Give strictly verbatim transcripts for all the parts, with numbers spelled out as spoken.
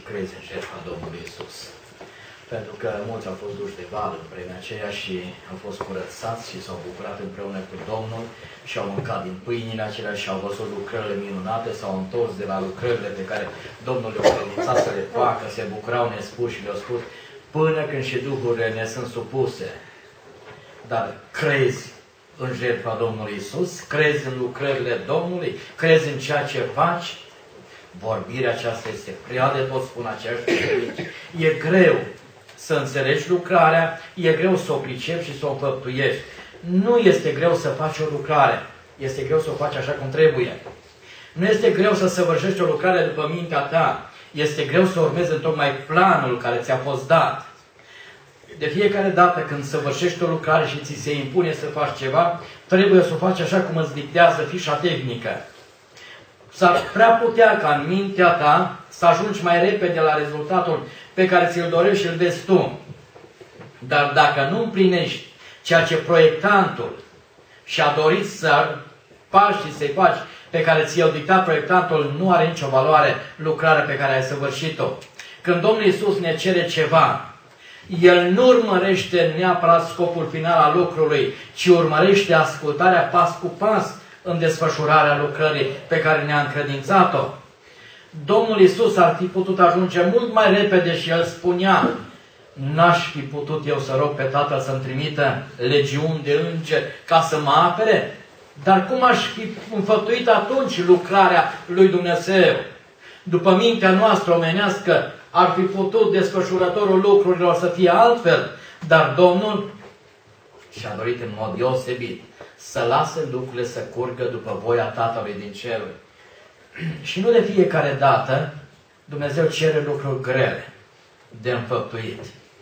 crezi în jertfa Domnului Iisus. Pentru că mulți au fost duși de val în vremea aceea și au fost curățați și s-au bucurat împreună cu Domnul și au mâncat din pâinile acelea și au văzut lucrările minunate, s-au întors de la lucrările pe care Domnul le-a credințat să le facă, se bucurau nespus și le-au spus până când și duhurile ne sunt supuse. Dar crezi în jertfa Domnului Iisus? Crezi în lucrările Domnului? Crezi în ceea ce faci? Vorbirea aceasta este prea de tot spun aceeași cuvinte. E greu să înțelegi lucrarea, e greu să o pricepi și să o înfăptuiești. Nu este greu să faci o lucrare, este greu să o faci așa cum trebuie. Nu este greu să săvârșești o lucrare după mintea ta, este greu să urmezi întocmai planul care ți-a fost dat. De fiecare dată când săvârșești o lucrare și ți se impune să faci ceva, trebuie să o faci așa cum îți dictează fișa tehnică. S-ar prea putea ca în mintea ta să ajungi mai repede la rezultatul pe care ți-l dorești și îl vezi tu. Dar dacă nu împlinești ceea ce proiectantul și-a dorit să faci și să-i faci, pe care ți-a dictat proiectantul, nu are nicio valoare lucrarea pe care ai săvârșit-o. Când Domnul Iisus ne cere ceva, El nu urmărește neapărat scopul final al lucrului, ci urmărește ascultarea pas cu pas în desfășurarea lucrării pe care ne-a încredințat-o. Domnul Iisus ar fi putut ajunge mult mai repede și El spunea, n-aș fi putut eu să rog pe Tatăl să-mi trimită legiuni de îngeri ca să mă apere? Dar cum aș fi înfăptuit atunci lucrarea lui Dumnezeu? După mintea noastră omenească ar fi putut desfășurătorul lucrurilor să fie altfel, dar Domnul și-a dorit în mod deosebit să lase lucrurile să curgă după voia Tatălui din ceruri. Și nu de fiecare dată Dumnezeu cere lucruri grele de înfăptuit.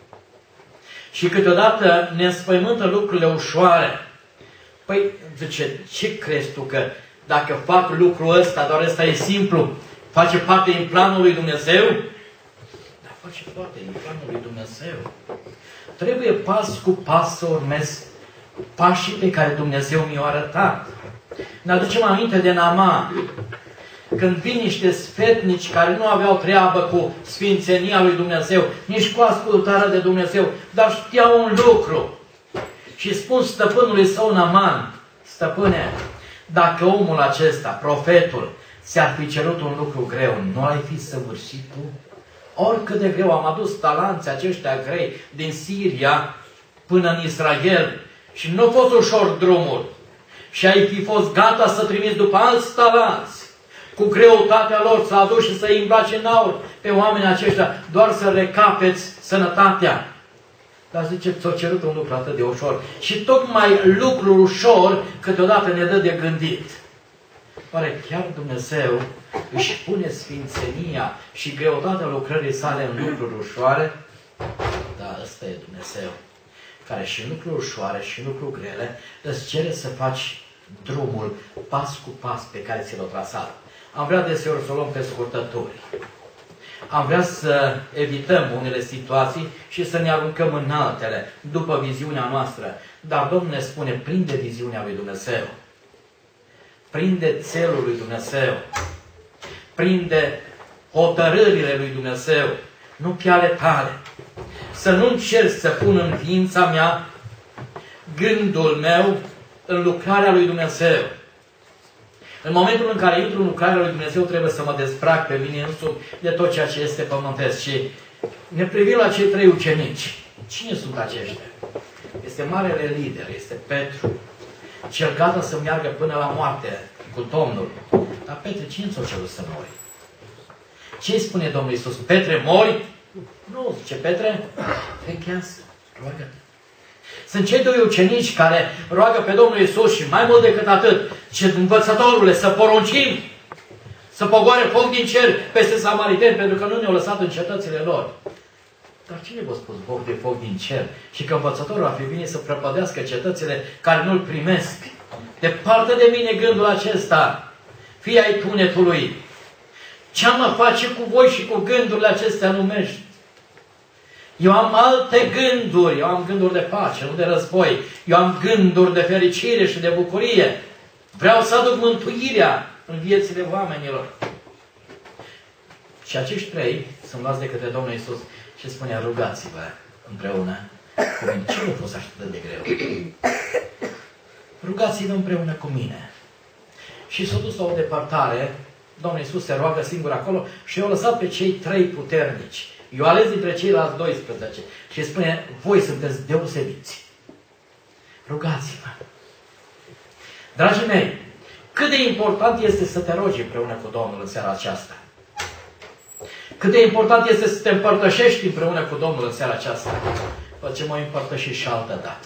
Și câteodată ne înspăimântă lucrurile ușoare. Păi, zice, ce crezi tu că dacă fac lucrul ăsta, doar ăsta e simplu, face parte din planul lui Dumnezeu? Dar face parte din planul lui Dumnezeu. Trebuie pas cu pas să urmez pașii pe care Dumnezeu mi-a arătat. Ne aducem aminte de Naaman. Când vin niște sfetnici care nu aveau treabă cu sfințenia lui Dumnezeu, nici cu ascultarea de Dumnezeu, dar știau un lucru. Și spun stăpânului său Naaman, stăpâne, dacă omul acesta, profetul, ți-ar fi cerut un lucru greu, nu l-ai fi săvârșit tu? Oricât de greu am adus talanții aceștia grei din Siria până în Israel și nu a fost ușor drumul. Și ai fi fost gata să trimiți după alți talanți, cu greutatea lor să aduci și să-i îmbrace în aur pe oamenii aceștia, doar să recapeți sănătatea. Dar zice, ți-o cerut un lucru atât de ușor. Și tocmai lucrul ușor câteodată ne dă de gândit. Oare chiar Dumnezeu își pune sfințenia și greutatea lucrării sale în lucruri ușoare? Da, ăsta e Dumnezeu, care și în lucruri ușoare și în lucruri grele îți cere să faci drumul pas cu pas pe care ți l-a trasat. Am vrea deseori să o luăm pe scurtături. Am vrea să evităm unele situații și să ne aruncăm în altele, după viziunea noastră. Dar Domnul ne spune, prinde viziunea lui Dumnezeu. Prinde țelul lui Dumnezeu. Prinde hotărârile lui Dumnezeu. Nu pe ale tale. Să nu încerci să pun în ființa mea gândul meu în lucrarea lui Dumnezeu. În momentul în care intru în lucrarea lui Dumnezeu, trebuie să mă dezbrac pe mine însumi de tot ceea ce este pământesc. Și ne privim la cei trei ucenici. Cine sunt aceștia? Este marele lider, este Petru, cel gata să meargă până la moarte cu Domnul. Dar Petre, cine ți-a cerut să mori? Ce îi spune Domnul Iisus? Petre, mori? Nu, zice Petre, vechează, roagă-te. Sunt cei doi ucenici care roagă pe Domnul Iisus și mai mult decât atât, ce învățătorule, să poruncim, să pogoare foc din cer peste samariteni, pentru că nu ne-au lăsat în cetățile lor. Dar cine v-a spus foc de foc din cer? Și că învățătorul ar fi venit să prăpădească cetățile care nu-l primesc. Departe de mine gândul acesta, fii ai tunetului. Ce am a face cu voi și cu gândurile acestea numești? Eu am alte gânduri, eu am gânduri de pace, nu de război. Eu am gânduri de fericire și de bucurie. Vreau să aduc mântuirea în viețile oamenilor. Și acești trei sunt luați de către Domnul Iisus și spunea, rugați-vă împreună cu mine. Ce nu a fost așa de greu? Rugați-vă împreună cu mine. Și s-a dus la o depărtare, Domnul Iisus se roagă singur acolo și i-a lăsat pe cei trei puternici. I-a ales dintre ceilalți doisprezece și spune, voi sunteți deosebiți. Rugați-vă. Dragii mei, cât de important este să te rogi împreună cu Domnul în seara aceasta. Cât de important este să te împărtășești împreună cu Domnul în seara aceasta. După ce m-ai împărtășit și altă dată.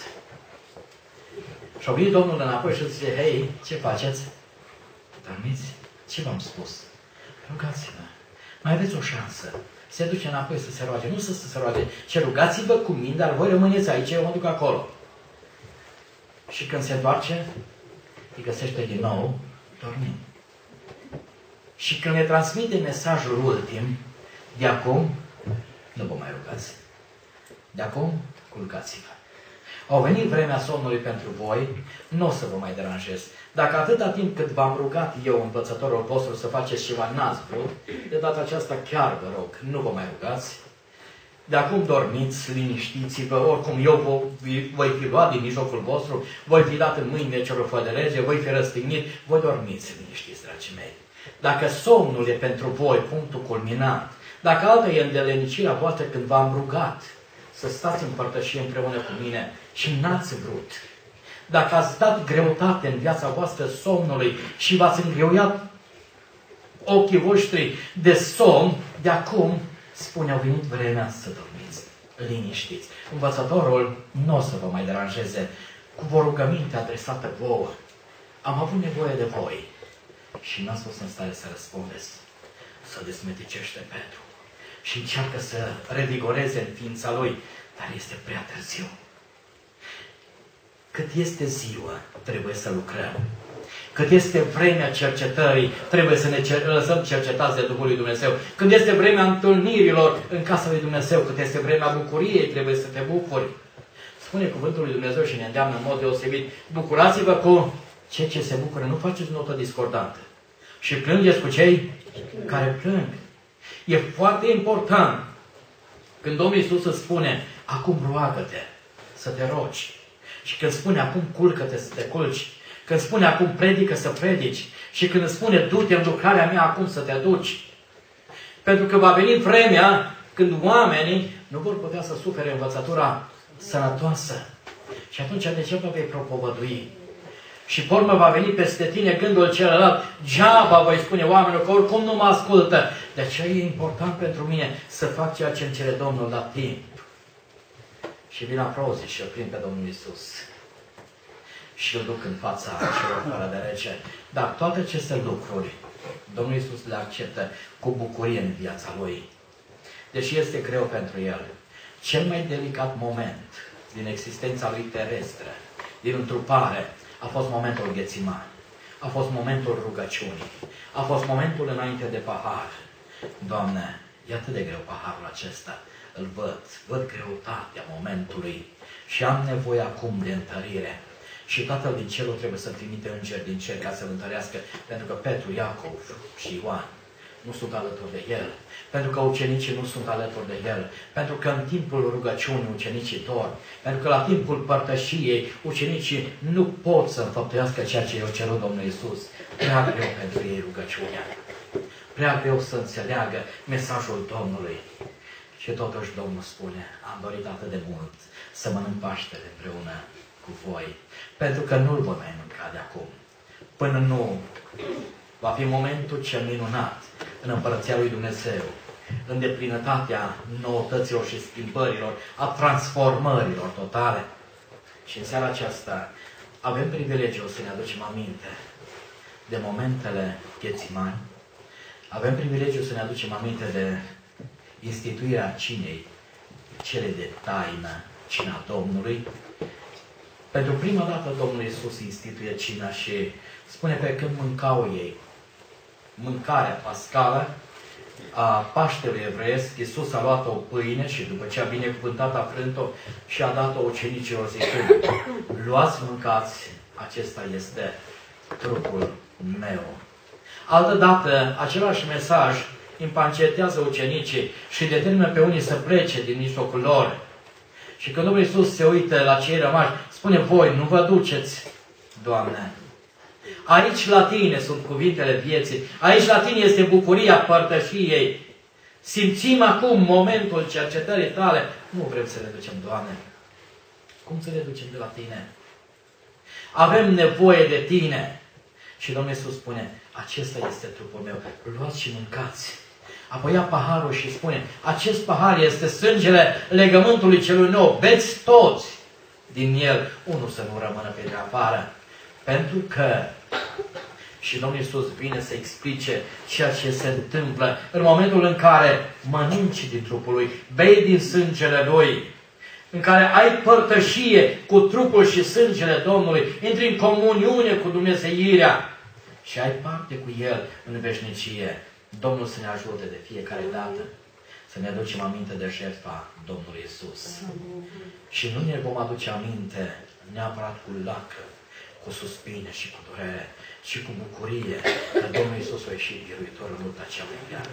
Și-a venit Domnul înapoi și zice, hei, ce faceți? Dormiți? Ce v-am spus? Rugați-vă. Mai aveți o șansă. Se duce înapoi să se roage. Nu să, să se roage, ci rugați-vă cu mine, dar voi rămâneți aici, eu mă duc acolo. Și când se întoarce, îi găsește din nou dormind. Și când le transmite mesajul ultim, de acum, nu vă mai rugați. De acum, culcați-vă. Au venit vremea somnului pentru voi, nu o să vă mai deranjez. Dacă atâta timp cât v-am rugat eu, învățătorul vostru, să faceți ceva n-ați vrut, de data aceasta chiar vă rog, nu vă mai rugați. De acum dormiți, liniștiți-vă, oricum eu vă, voi fi luat din mijlocul vostru, voi fi dat în mâinile celor fără de lege, voi fi răstignit, voi dormiți, liniștiți, dragii mei. Dacă somnul e pentru voi punctul culminant, dacă alta e îndelenicirea voastră când v-am rugat să stați în părtășie împreună cu mine și n-ați vrut, dacă ați dat greutate în viața voastră somnului și v-ați îngreuiat ochii voștri de somn, de acum, spune, au venit vremea să dormiți, liniștiți. Învățătorul nu o să vă mai deranjeze cu o rugăminte adresată vouă. Am avut nevoie de voi și n-ați fost în stare să răspundeți. Să desmeticește Petru și încearcă să revigoreze în ființa lui, dar este prea târziu. Cât este ziua, trebuie să lucrăm. Cât este vremea cercetării, trebuie să ne cer- lăsăm cercetați de Duhul lui Dumnezeu. Când este vremea întâlnirilor în casa lui Dumnezeu, cât este vremea bucuriei, trebuie să te bucuri. Spune cuvântul lui Dumnezeu și ne îndeamnă în mod deosebit. Bucurați-vă cu cei ce se bucură. Nu faceți notă discordantă. Și plângeți cu cei care plâng. E foarte important când Domnul Iisus îți spune, acum roagă-te să te rogi. Și când spune, acum culcă-te să te culci. Când spune, acum predică să predici. Și când îți spune, du-te în lucrarea mea acum să te duci. Pentru că va veni vremea când oamenii nu vor putea să sufere învățătura sănătoasă. Și atunci de ce vă vei propovădui? Și pe urmă va veni peste tine gândul celălalt, geaba voi spune oamenilor că oricum nu mă ascultă. De aceea e important pentru mine să fac ceea ce îmi cere Domnul la timp. Și vin aplauzi și îl prind pe Domnul Iisus. Și îl duc în fața celor fără de lege. Dar toate aceste lucruri, Domnul Iisus le acceptă cu bucurie în viața Lui. Deși este greu pentru El. Cel mai delicat moment din existența Lui terestră, din întrupare, a fost momentul Ghețimani. A fost momentul rugăciunii. A fost momentul înainte de pahar. Doamne, e atât de greu paharul acesta. Îl văd, văd greutatea momentului și am nevoie acum de întărire. Și Tatăl din cerul trebuie să trimite îngeri din cer ca să-l întărească, pentru că Petru, Iacov și Ioan nu sunt alături de el, pentru că ucenicii nu sunt alături de el, pentru că în timpul rugăciunii ucenicii dor, pentru că la timpul părtășiei ucenicii nu pot să înfăptuiască ceea ce i-a cerut Domnul Iisus. Prea greu pentru ei rugăciunea, prea greu să înțeleagă mesajul Domnului. Și totuși Domnul spune, am dorit atât de mult să mănânc Paștele împreună cu voi, pentru că nu-l voi mai mânca de acum, până nu va fi momentul cel minunat în Împărăția lui Dumnezeu, în deplinătatea noutăților și schimbărilor, a transformărilor totale. Și în seara aceasta avem privilegiul să ne aducem aminte de momentele Ghețimani, avem privilegiul să ne aducem aminte de instituirea cinei, cele de taină, cina Domnului. Pentru prima dată Domnul Iisus instituie cina și spune că când mâncau ei mâncarea pascală a Paștelui evreiesc, Iisus a luat o pâine și după ce a binecuvântat, a frânt-o și a dat-o ucenicilor zicând, luați, mâncați, acesta este trupul meu. Altădată, același mesaj împancetează ucenicii și determină pe unii să plece din mijlocul lor. Și când Domnul Iisus se uită la cei rămași, spune, voi nu vă duceți, Doamne. Aici la Tine sunt cuvintele vieții, aici la Tine este bucuria părtășiei. Simțim acum momentul cercetării Tale. Nu vrem să le ducem, Doamne. Cum să le ducem de la Tine? Avem nevoie de Tine. Și Domnul Iisus spune, acesta este trupul meu, luați și mâncați. Apoi ia paharul și spune, acest pahar este sângele legământului celui nou, beți toți din el, unul să nu rămână pe de afară. Pentru că și Domnul Iisus vine să explice ceea ce se întâmplă în momentul în care mănânci din trupul Lui, bei din sângele Lui, în care ai părtășie cu trupul și sângele Domnului, intri în comuniune cu Dumnezeirea și ai parte cu El în veșnicie. Domnul să ne ajute de fiecare dată să ne aducem aminte de jertfa Domnului Iisus. Și nu ne vom aduce aminte neapărat cu lacrimi, cu suspine și cu durere, ci cu bucurie că Domnul Iisus a ieșit biruitor în lupta cea mai grea.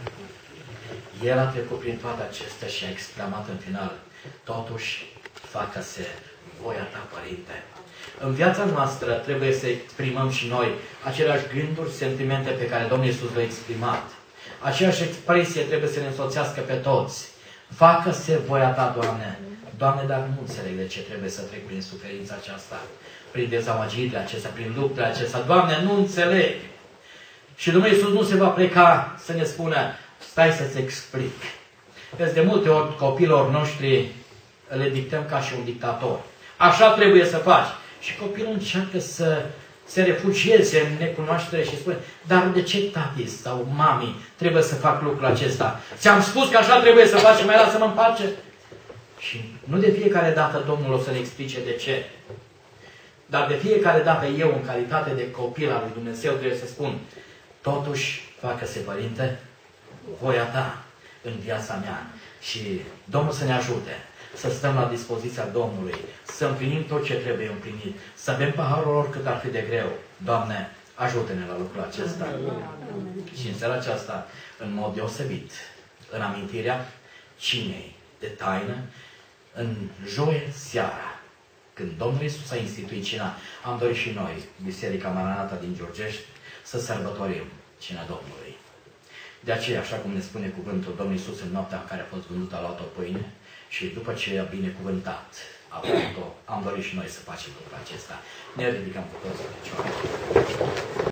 El a trecut prin toate acestea și a exclamat în final, totuși, facă-se voia Ta, Părinte. În viața noastră trebuie să exprimăm și noi aceleași gânduri, sentimente pe care Domnul Iisus le-a exprimat. Aceeași expresie trebuie să ne însoțească pe toți. Facă-se voia Ta, Doamne. Doamne, dar nu înțeleg de ce trebuie să trec prin suferința aceasta, prin dezamăgirile acestea, prin luptele acestea. Doamne, nu înțeleg. Și Domnul Iisus nu se va pleca să ne spună, stai să-ți explic. Vezi, de multe ori copiilor noștri le dictăm ca și un dictator. Așa trebuie să faci. Și copilul încearcă să se refugieze în necunoaștere și spune, dar de ce tati sau mami trebuie să fac lucrul acesta? Ți-am spus că așa trebuie să faci și mai lasă-mă în pace? Și nu de fiecare dată Domnul o să ne explice de ce. Dar de fiecare dată eu, în calitate de copil al lui Dumnezeu, trebuie să spun, totuși, facă-se, Părinte, voia Ta în viața mea. Și Domnul să ne ajute să stăm la dispoziția Domnului, să împlinim tot ce trebuie împlinit, să bem paharul oricât ar fi de greu. Doamne, ajută-ne la lucrul acesta. Amin. Și în seara aceasta, în mod deosebit, în amintirea cinei de taină, în joi seara, când Domnul Iisus a instituit cina, am dorit și noi, Biserica Maranata din Giurgești, să sărbătorim cina Domnului. De aceea, așa cum ne spune cuvântul, Domnul Iisus în noaptea în care a fost vândută, a luat o pâine și după ce a binecuvântat, a făcut-o, am dorit și noi să facem lucrul acesta. Ne ridicăm cu toți în picioare.